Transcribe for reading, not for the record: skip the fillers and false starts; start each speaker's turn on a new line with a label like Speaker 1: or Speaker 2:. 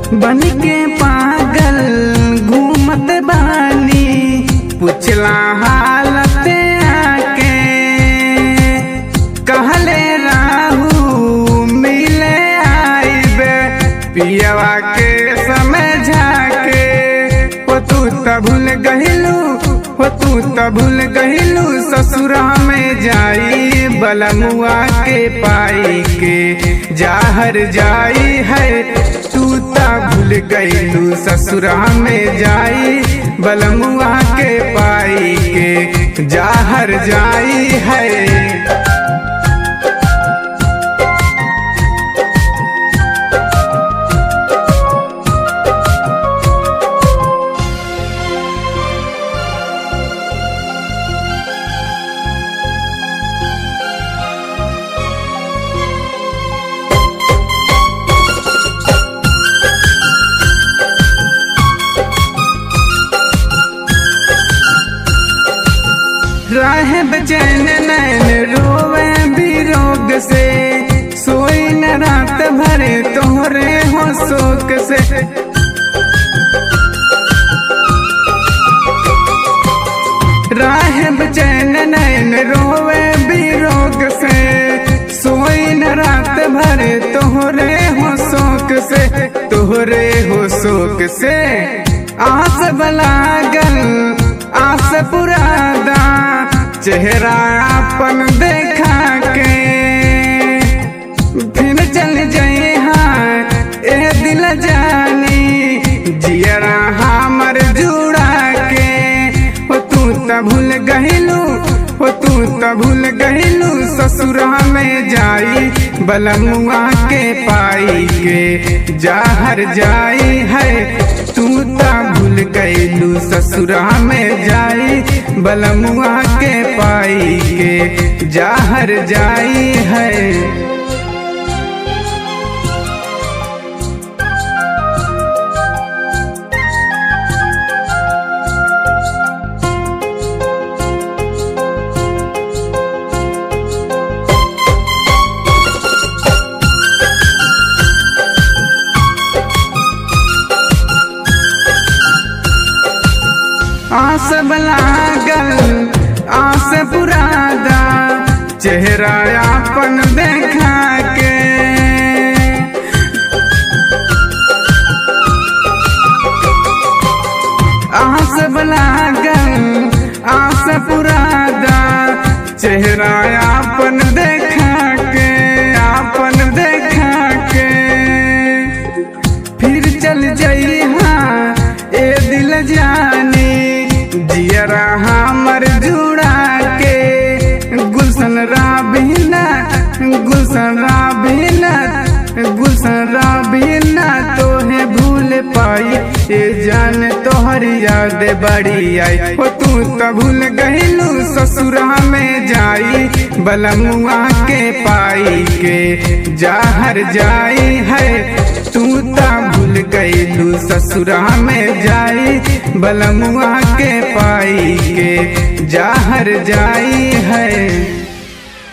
Speaker 1: बन के पागल घूमत बानी, पुछला हालत आके। कहले राहू मिले आइबे, पियवा के समझा के। हो तू त भूल गहिलू, हो तू त भूल गहिलू, ससुरा में जाई बलमुआ के पाई के। जाहर जाई है तू त भूल गइलू, ससुरा में जाई बलमुआ के पाई के। जाहर जाई है। राह बेचैन नैन रोवे बिरोग से, सोई न रात भरे तोहरे हो शोक से। राह बेचैन नैन रोवे बिरोग से, सोई न रात भरे तोहरे हो शोक से, तोहरे हो शोक से। आस बलागल आस पुरादा, चेहरा अपन देखा के। फिर चल जाए हाँ ए दिल जानी, जियरा हमर जुड़ा के। हो तू त भूल गहिलू, हो तू त भूल गहिलू, ससुरा में जाई बलमुआ के पाई के। जाहर जाई है तू त भूल गइलू, ससुरा में जाई बलमुआ के पाई के। जाहर जाई है। आस लागल आस पुरादा, चेहरा अपन देखा के। आस लागल आस पुरादा, चेहरा अपन देखा के, अपन देखा के। फिर चल जाई हाँ ए दिल जानी, जियरा हमर जुड़ा के। गुलशन राबीना, गुलशन राबीना, गुलशन राबीना, तोहे भूल पाई ए जान तोहर याद बड़ी आई। हो तू त भूल गइलू, ससुरा में जाई बलमुआ के पाई के। जाहर जाई है तू त भूल गइलू, ससुरा में जाई बलमुआ के पाई के। जाहर जाई है।